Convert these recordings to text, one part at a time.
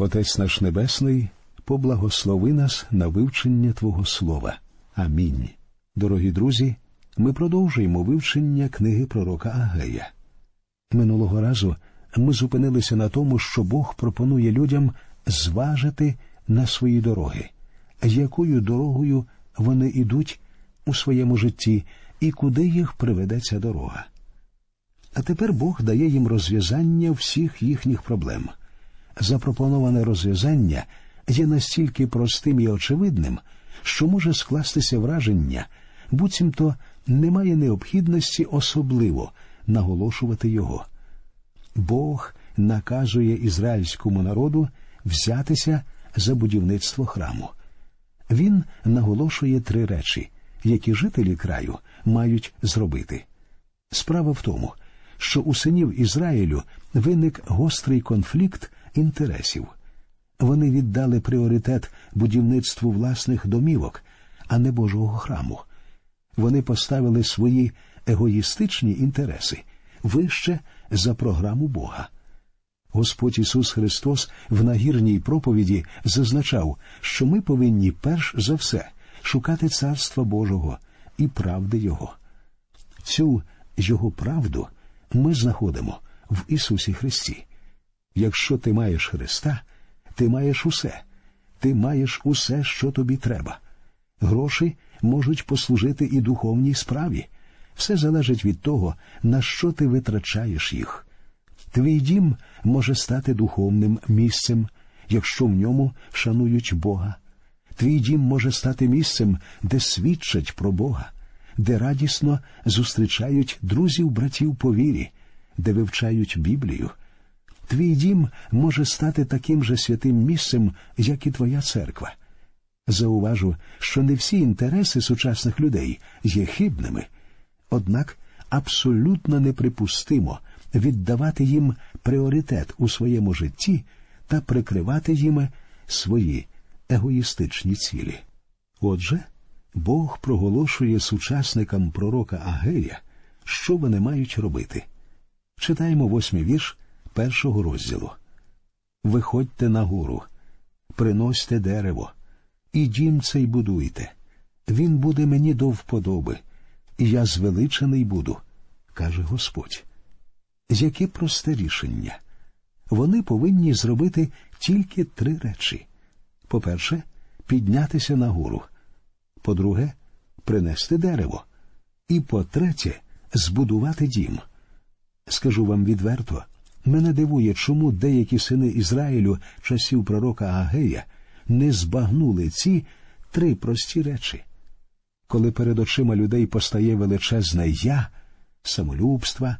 Отець наш Небесний, поблагослови нас на вивчення Твого Слова. Амінь. Дорогі друзі, ми продовжуємо вивчення книги пророка Агея. Минулого разу ми зупинилися на тому, що Бог пропонує людям зважити на свої дороги, якою дорогою вони ідуть у своєму житті і куди їх приведе ця дорога. А тепер Бог дає їм розв'язання всіх їхніх проблем. Запропоноване розв'язання є настільки простим і очевидним, що може скластися враження, буцімто немає необхідності особливо наголошувати його. Бог наказує ізраїльському народу взятися за будівництво храму. Він наголошує 3 речі, які жителі краю мають зробити. Справа в тому, що у синів Ізраїлю виник гострий конфлікт інтересів. Вони віддали пріоритет будівництву власних домівок, а не Божого храму. Вони поставили свої егоїстичні інтереси вище за програму Бога. Господь Ісус Христос в нагірній проповіді зазначав, що ми повинні перш за все шукати Царства Божого і правди Його. Цю Його правду ми знаходимо в Ісусі Христі. Якщо ти маєш Христа, ти маєш усе. Ти маєш усе, що тобі треба. Гроші можуть послужити і духовній справі. Все залежить від того, на що ти витрачаєш їх. Твій дім може стати духовним місцем, якщо в ньому шанують Бога. Твій дім може стати місцем, де свідчать про Бога, де радісно зустрічають друзів-братів по вірі, де вивчають Біблію. Твій дім може стати таким же святим місцем, як і твоя церква. Зауважу, що не всі інтереси сучасних людей є хибними, однак абсолютно неприпустимо віддавати їм пріоритет у своєму житті та прикривати їм свої егоїстичні цілі. Отже, Бог проголошує сучасникам пророка Агея, що вони мають робити. Читаємо 8-й вірш 1-го розділу. «Виходьте на гору, приносьте дерево, і дім цей будуйте. Він буде мені до вподоби, і я звеличений буду, каже Господь». Яке просте рішення. Вони повинні зробити тільки 3 речі. По-перше, піднятися на гору. По-друге, принести дерево. І по-третє, збудувати дім. Скажу вам відверто, мене дивує, чому деякі сини Ізраїлю часів пророка Агея не збагнули ці 3 прості речі. Коли перед очима людей постає величезне «я», самолюбства,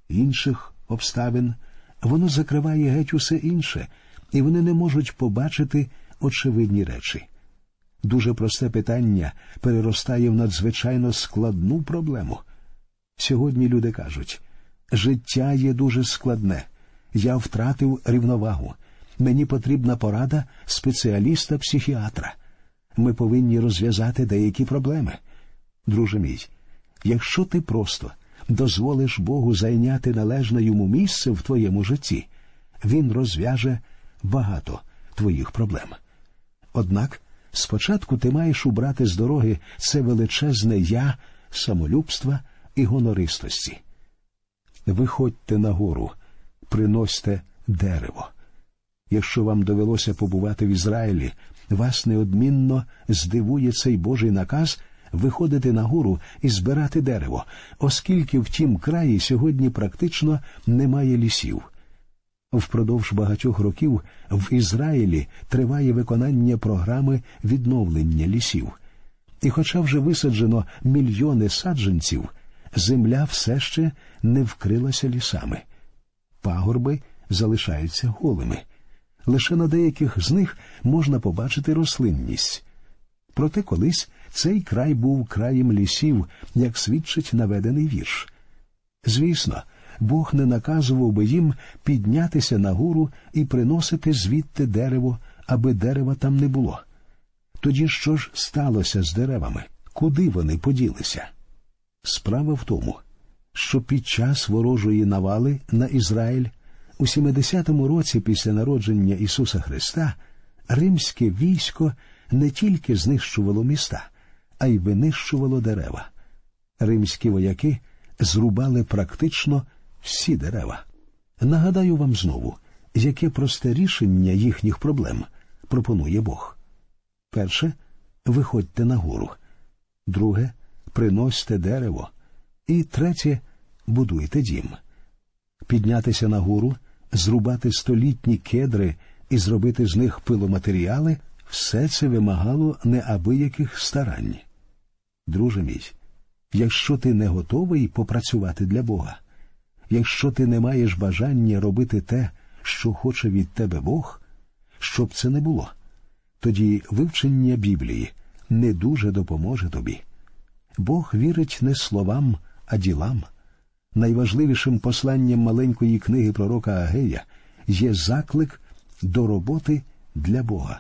інших обставин, воно закриває геть усе інше, і вони не можуть побачити очевидні речі. Дуже просте питання переростає в надзвичайно складну проблему. Сьогодні люди кажуть: «Життя є дуже складне, я втратив рівновагу, мені потрібна порада спеціаліста-психіатра. Ми повинні розв'язати деякі проблеми». Друже мій, якщо ти просто дозволиш Богу зайняти належне йому місце в твоєму житті, він розв'яже багато твоїх проблем. Однак спочатку ти маєш убрати з дороги це величезне «я», самолюбства і гонористості. Виходьте на гору, приносьте дерево. Якщо вам довелося побувати в Ізраїлі, вас неодмінно здивує цей Божий наказ виходити на гору і збирати дерево, оскільки в тім краї сьогодні практично немає лісів. Впродовж багатьох років в Ізраїлі триває виконання програми відновлення лісів. І хоча вже висаджено мільйони саджанців, земля все ще не вкрилася лісами. Пагорби залишаються голими. Лише на деяких з них можна побачити рослинність. Проте колись цей край був краєм лісів, як свідчить наведений вірш. Звісно, Бог не наказував би їм піднятися на гору і приносити звідти дерево, аби дерева там не було. Тоді що ж сталося з деревами? Куди вони поділися? Справа в тому, що під час ворожої навали на Ізраїль У 70-му році після народження Ісуса Христа римське військо не тільки знищувало міста, а й винищувало дерева. Римські вояки зрубали практично всі дерева. Нагадаю вам знову, яке просте рішення їхніх проблем пропонує Бог. Перше – виходьте на гору. Друге – приносьте дерево. І третє – будуйте дім. Піднятися на гору, зрубати столітні кедри і зробити з них пиломатеріали – все це вимагало неабияких старань. Друже мій, якщо ти не готовий попрацювати для Бога, якщо ти не маєш бажання робити те, що хоче від тебе Бог, що б це не було, тоді вивчення Біблії не дуже допоможе тобі. Бог вірить не словам, а ділам. Найважливішим посланням маленької книги пророка Агея є заклик до роботи для Бога.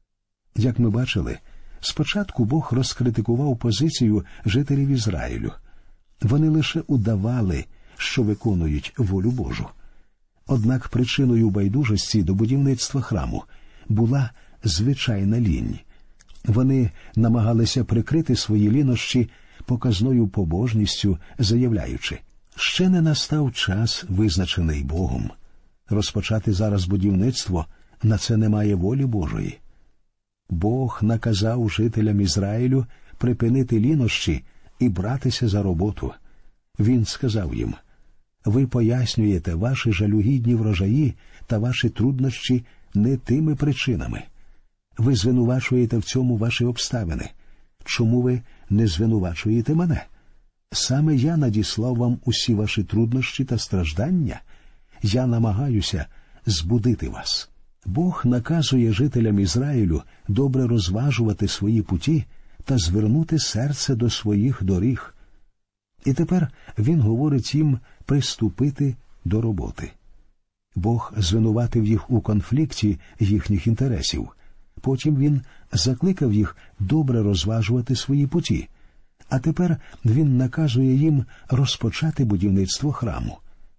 Як ми бачили, спочатку Бог розкритикував позицію жителів Ізраїлю. Вони лише удавали, що виконують волю Божу. Однак причиною байдужості до будівництва храму була звичайна лінь. Вони намагалися прикрити свої лінощі показною побожністю, заявляючи: «Ще не настав час, визначений Богом. Розпочати зараз будівництво – на це немає волі Божої». Бог наказав жителям Ізраїлю припинити лінощі і братися за роботу. Він сказав їм: «Ви пояснюєте ваші жалюгідні врожаї та ваші труднощі не тими причинами. Ви звинувачуєте в цьому ваші обставини. Чому ви не звинувачуєте мене? Саме я надіслав вам усі ваші труднощі та страждання. Я намагаюся збудити вас». Бог наказує жителям Ізраїлю добре розважувати свої путі та звернути серце до своїх доріг. І тепер він говорить їм приступити до роботи. Бог звинуватив їх у конфлікті їхніх інтересів. Потім він закликав їх добре розважувати свої путі. А тепер він наказує їм розпочати будівництво храму.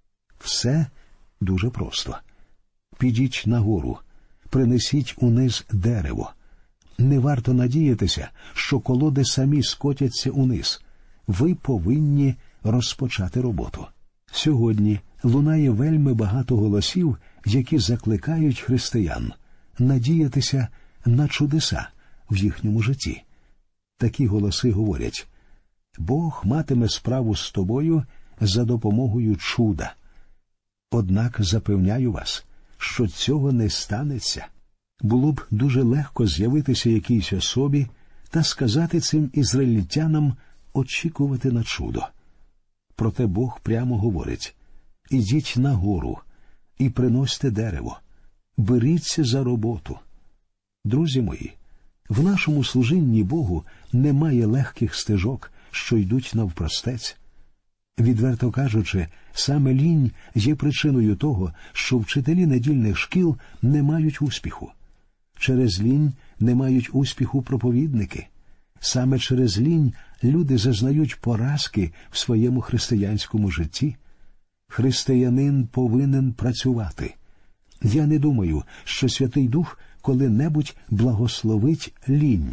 Все дуже просто. Підіть на гору, принесіть униз дерево. Не варто надіятися, що колоди самі скотяться униз. Ви повинні розпочати роботу. Сьогодні лунає вельми багато голосів, які закликають християн надіятися на чудеса в їхньому житті. Такі голоси говорять: «Бог матиме справу з тобою за допомогою чуда». Однак запевняю вас, що цього не станеться. Було б дуже легко з'явитися якійсь особі та сказати цим ізраїльтянам очікувати на чудо. Проте Бог прямо говорить: «Ідіть на гору і приносьте дерево, беріться за роботу». Друзі мої, в нашому служінні Богу немає легких стежок, що йдуть навпростець. Відверто кажучи, саме лінь є причиною того, що вчителі недільних шкіл не мають успіху. Через лінь не мають успіху проповідники. Саме через лінь люди зазнають поразки в своєму християнському житті. Християнин повинен працювати. Я не думаю, що Святий Дух коли-небудь благословить лінь.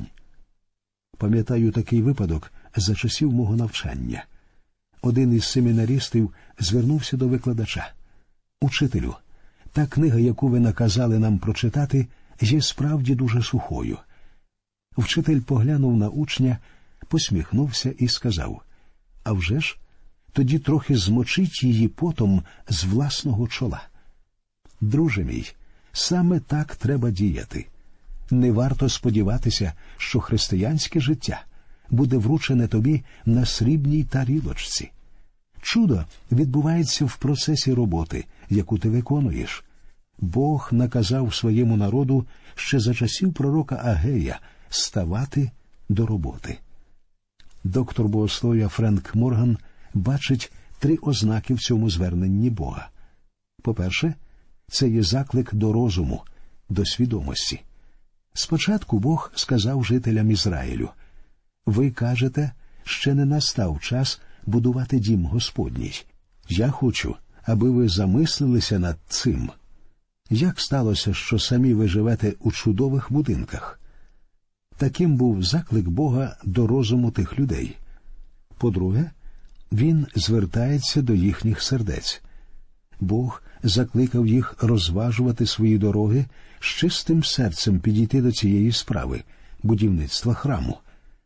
Пам'ятаю такий випадок за часів мого навчання. Один із семінаристів звернувся до викладача: «Учителю, та книга, яку ви наказали нам прочитати, є справді дуже сухою». Вчитель поглянув на учня, посміхнувся і сказав: «А вже ж, тоді трохи змочіть її потом з власного чола». Друже мій, саме так треба діяти. Не варто сподіватися, що християнське життя буде вручене тобі на срібній тарілочці. Чудо відбувається в процесі роботи, яку ти виконуєш. Бог наказав своєму народу ще за часів пророка Агея ставати до роботи. Доктор богослов'я Френк Морган бачить 3 ознаки в цьому зверненні Бога. По-перше, це є заклик до розуму, до свідомості. Спочатку Бог сказав жителям Ізраїлю: «Ви кажете, ще не настав час будувати дім Господній. Я хочу, аби ви замислилися над цим. Як сталося, що самі ви живете у чудових будинках? Таким був заклик Бога до розуму тих людей. По-друге, Він звертається до їхніх сердець. Бог закликав їх розважувати свої дороги, з чистим серцем підійти до цієї справи – будівництва храму.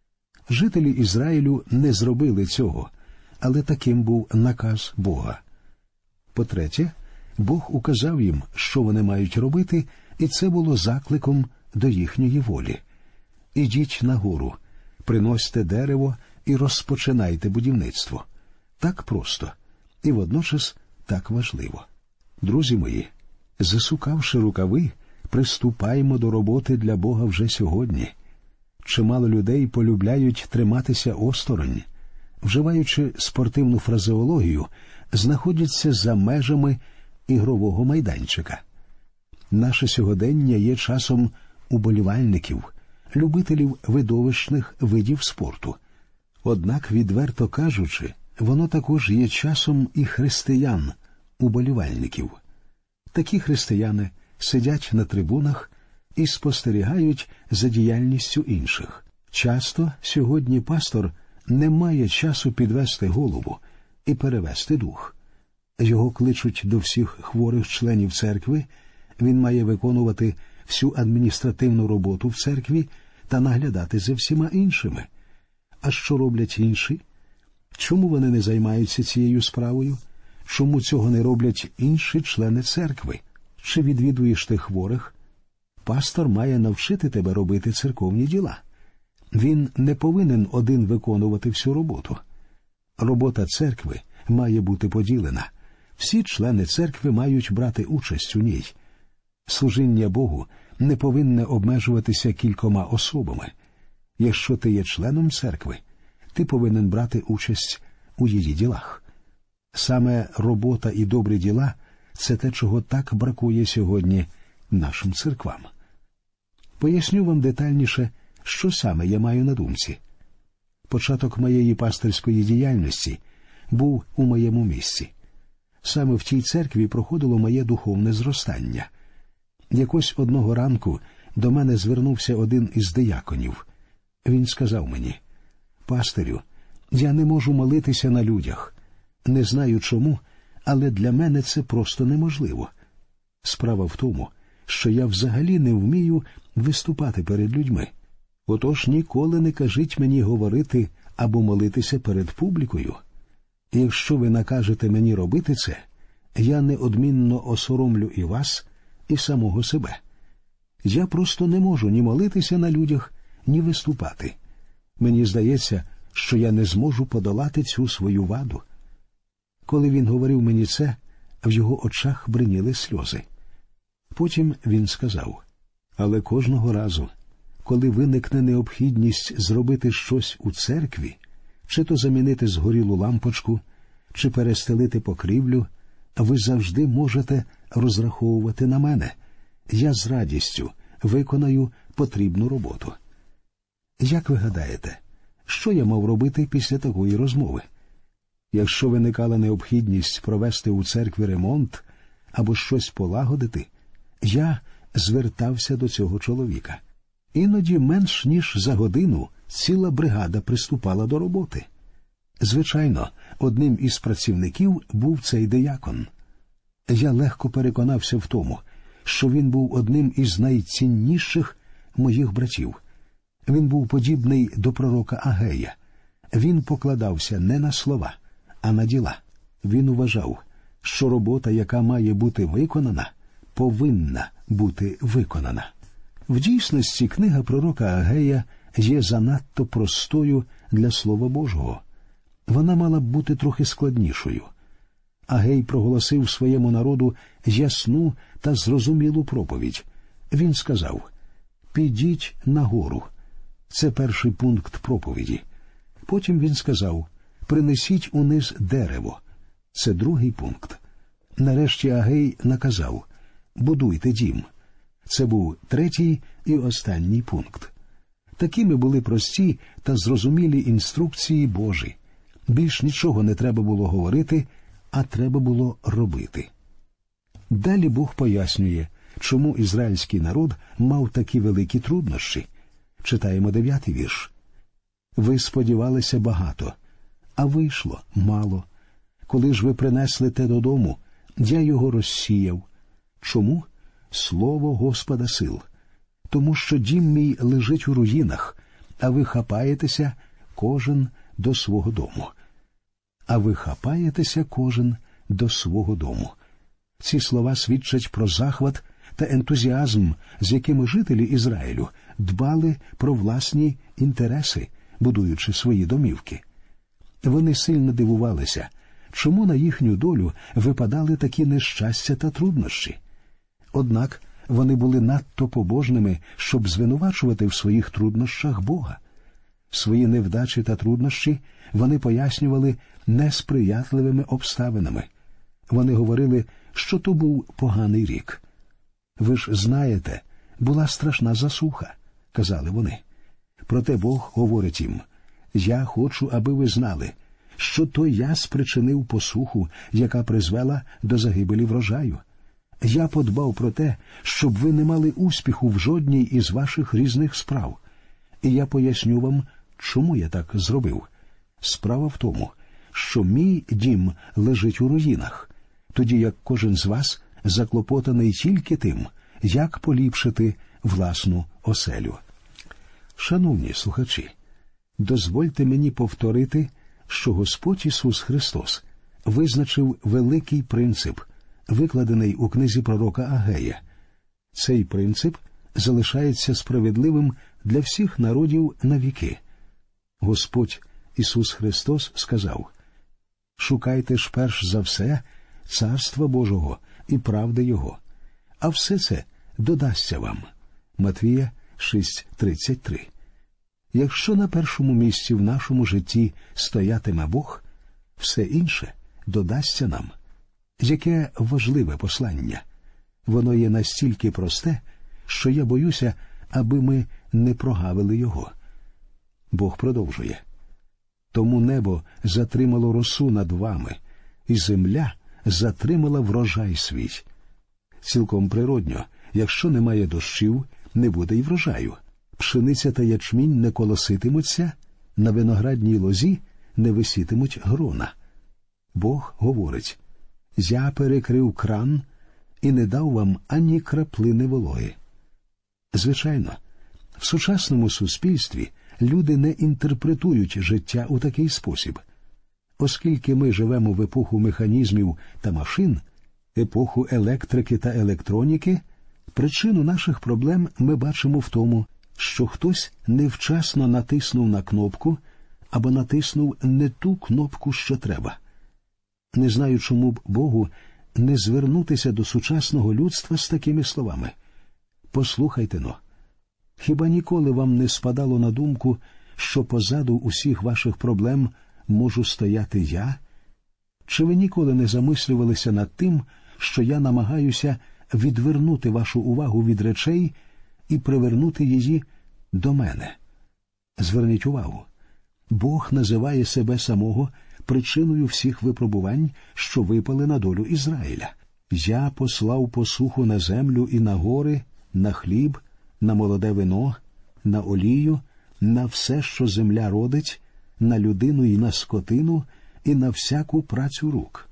Жителі Ізраїлю не зробили цього, але таким був наказ Бога. По-третє, Бог указав їм, що вони мають робити, і це було закликом до їхньої волі. «Ідіть нагору, приносьте дерево і розпочинайте будівництво». Так просто і водночас так важливо. Друзі мої, засукавши рукави, приступаємо до роботи для Бога вже сьогодні. Чимало людей полюбляють триматися осторонь, вживаючи спортивну фразеологію, знаходяться за межами ігрового майданчика. Наше сьогодення є часом уболівальників, любителів видовищних видів спорту. Однак, відверто кажучи, воно також є часом і християн, уболівальників. Такі християни сидять на трибунах і спостерігають за діяльністю інших. Часто сьогодні пастор не має часу підвести голову і перевести дух. Його кличуть до всіх хворих членів церкви, він має виконувати всю адміністративну роботу в церкві та наглядати за всіма іншими. А що роблять інші? Чому вони не займаються цією справою? Чому цього не роблять інші члени церкви? Чи відвідуєш ти хворих? Пастор має навчити тебе робити церковні діла. Він не повинен один виконувати всю роботу. Робота церкви має бути поділена. Всі члени церкви мають брати участь у ній. Служіння Богу не повинне обмежуватися кількома особами. Якщо ти є членом церкви, ти повинен брати участь у її ділах. Саме робота і добрі діла – це те, чого так бракує сьогодні нашим церквам. Поясню вам детальніше, що саме я маю на думці. Початок моєї пастирської діяльності був у моєму місці. Саме в тій церкві проходило моє духовне зростання. Якось одного ранку до мене звернувся один із дияконів. Він сказав мені: «Пастирю, я не можу молитися на людях. Не знаю чому, але для мене це просто неможливо. Справа в тому, що я взагалі не вмію виступати перед людьми. Отож ніколи не кажіть мені говорити або молитися перед публікою. Якщо ви накажете мені робити це, я неодмінно осоромлю і вас, і самого себе. Я просто не можу ні молитися на людях, ні виступати. Мені здається, що я не зможу подолати цю свою ваду». Коли він говорив мені це, в його очах бриніли сльози. Потім він сказав: «Але кожного разу, коли виникне необхідність зробити щось у церкві, чи то замінити згорілу лампочку, чи перестелити покрівлю, ви завжди можете розраховувати на мене. Я з радістю виконаю потрібну роботу». Як ви гадаєте, що я мав робити після такої розмови? Якщо виникала необхідність провести у церкві ремонт або щось полагодити, я звертався до цього чоловіка. Іноді менш ніж за годину ціла бригада приступала до роботи. Звичайно, одним із працівників був цей диякон. Я легко переконався в тому, що він був одним із найцінніших моїх братів. Він був подібний до пророка Агея. Він покладався не на слова, а на діла. Він вважав, що робота, яка має бути виконана, повинна бути виконана. В дійсності книга пророка Агея є занадто простою для Слова Божого. Вона мала б бути трохи складнішою. Агей проголосив своєму народу ясну та зрозумілу проповідь. Він сказав: «Підіть нагору». Це перший пункт проповіді. Потім він сказав: «Принесіть униз дерево». Це другий пункт. Нарешті Агей наказав: «Будуйте дім». Це був третій і останній пункт. Такими були прості та зрозумілі інструкції Божі. Більш нічого не треба було говорити, а треба було робити. Далі Бог пояснює, чому ізраїльський народ мав такі великі труднощі. Читаємо 9-й вірш. «Ви сподівалися багато, а вийшло мало. Коли ж ви принесли те додому, я його розсіяв. Чому? Слово Господа сил. Тому що дім мій лежить у руїнах, а ви хапаєтеся кожен до свого дому». А ви хапаєтеся кожен до свого дому. Ці слова свідчать про захват та ентузіазм, з якими жителі Ізраїлю дбали про власні інтереси, будуючи свої домівки. Вони сильно дивувалися, чому на їхню долю випадали такі нещастя та труднощі. Однак вони були надто побожними, щоб звинувачувати в своїх труднощах Бога. Свої невдачі та труднощі вони пояснювали несприятливими обставинами. Вони говорили, що то був поганий рік. «Ви ж знаєте, була страшна засуха», – казали вони. Проте Бог говорить їм: «Я хочу, аби ви знали, що то я спричинив посуху, яка призвела до загибелі врожаю. Я подбав про те, щоб ви не мали успіху в жодній із ваших різних справ. І я поясню вам, чому я так зробив. Справа в тому, що мій дім лежить у руїнах, тоді як кожен з вас заклопотаний тільки тим, як поліпшити власну оселю». Шановні слухачі, дозвольте мені повторити, що Господь Ісус Христос визначив великий принцип, викладений у книзі пророка Агея. Цей принцип залишається справедливим для всіх народів на віки. Господь Ісус Христос сказав: «Шукайте ж перш за все Царства Божого і правди Його, а все це додасться вам». Матвія 6:33. Якщо на першому місці в нашому житті стоятиме Бог, все інше додасться нам. Яке важливе послання! Воно є настільки просте, що я боюся, аби ми не прогавили його. Бог продовжує: «Тому небо затримало росу над вами, і земля затримала врожай свій». Цілком природньо, якщо немає дощів, не буде й врожаю. Пшениця та ячмінь не колоситимуться, на виноградній лозі не висітимуть грона. Бог говорить: «Я перекрив кран і не дав вам ані краплини вологи». Звичайно, в сучасному суспільстві люди не інтерпретують життя у такий спосіб. Оскільки ми живемо в епоху механізмів та машин, епоху електрики та електроніки, причину наших проблем ми бачимо в тому, що хтось невчасно натиснув на кнопку або натиснув не ту кнопку, що треба. Не знаю, чому б Богу не звернутися до сучасного людства з такими словами: «Послухайте-но, хіба ніколи вам не спадало на думку, що позаду усіх ваших проблем можу стояти я? Чи ви ніколи не замислювалися над тим, що я намагаюся відвернути вашу увагу від речей і привернути її до мене?» Зверніть увагу, Бог називає себе самого причиною всіх випробувань, що випали на долю Ізраїля. «Я послав посуху на землю і на гори, на хліб, на молоде вино, на олію, на все, що земля родить, на людину і на скотину, і на всяку працю рук».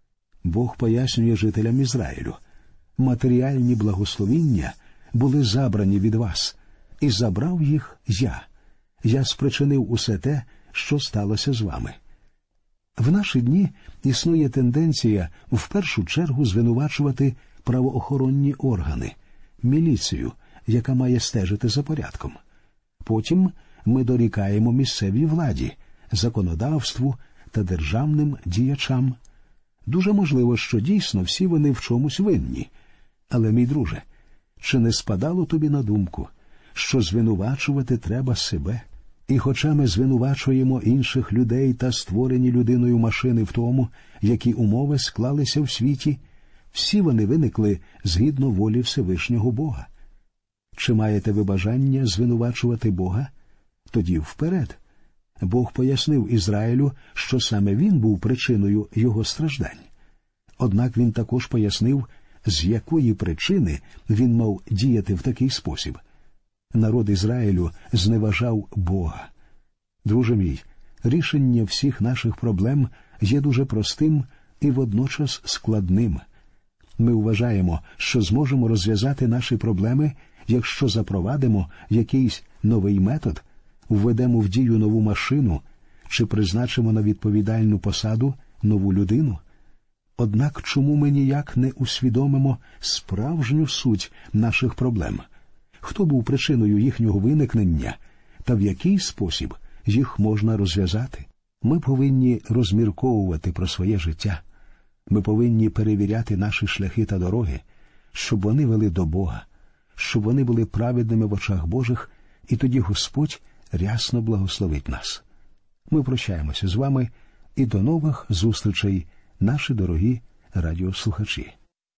Бог пояснює жителям Ізраїлю: матеріальні благословіння були забрані від вас, і забрав їх я. Я спричинив усе те, що сталося з вами. В наші дні існує тенденція в першу чергу звинувачувати правоохоронні органи, міліцію, яка має стежити за порядком. Потім ми дорікаємо місцевій владі, законодавству та державним діячам. Дуже можливо, що дійсно всі вони в чомусь винні. Але, мій друже, чи не спадало тобі на думку, що звинувачувати треба себе? І хоча ми звинувачуємо інших людей та створені людиною машини в тому, які умови склалися в світі, всі вони виникли згідно волі Всевишнього Бога. Чи маєте ви бажання звинувачувати Бога? Тоді вперед. Бог пояснив Ізраїлю, що саме він був причиною його страждань. Однак він також пояснив, з якої причини він мав діяти в такий спосіб. Народ Ізраїлю зневажав Бога. Друже мій, рішення всіх наших проблем є дуже простим і водночас складним. Ми вважаємо, що зможемо розв'язати наші проблеми, якщо запровадимо якийсь новий метод, введемо в дію нову машину чи призначимо на відповідальну посаду нову людину. Однак чому ми ніяк не усвідомимо справжню суть наших проблем? Хто був причиною їхнього виникнення та в який спосіб їх можна розв'язати? Ми повинні розмірковувати про своє життя. Ми повинні перевіряти наші шляхи та дороги, щоб вони вели до Бога, щоб вони були праведними в очах Божих, і тоді Господь рясно благословить нас. Ми прощаємося з вами і до нових зустрічей, наші дорогі радіослухачі.